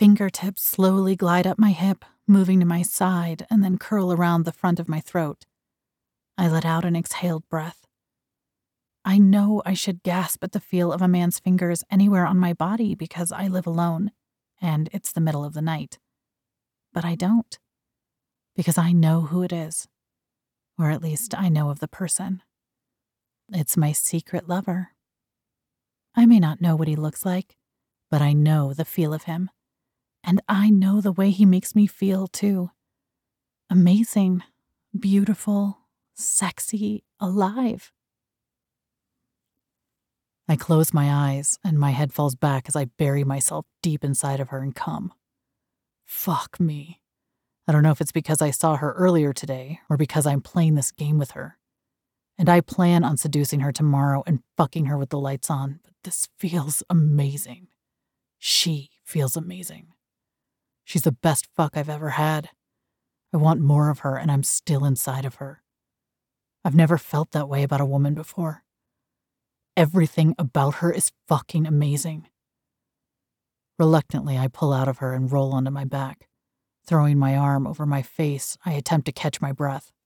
fingertips slowly glide up my hip, moving to my side, and then curl around the front of my throat. I let out an exhaled breath. I know I should gasp at the feel of a man's fingers anywhere on my body because I live alone, and it's the middle of the night. But I don't, because I know who it is, or at least I know of the person. It's my secret lover. I may not know what he looks like, but I know the feel of him. And I know the way he makes me feel, too. Amazing, beautiful, sexy, alive. I close my eyes, and my head falls back as I bury myself deep inside of her and come. Fuck me. I don't know if it's because I saw her earlier today, or because I'm playing this game with her. And I plan on seducing her tomorrow and fucking her with the lights on, but this feels amazing. She feels amazing. She's the best fuck I've ever had. I want more of her, and I'm still inside of her. I've never felt that way about a woman before. Everything about her is fucking amazing. Reluctantly, I pull out of her and roll onto my back. Throwing my arm over my face, I attempt to catch my breath.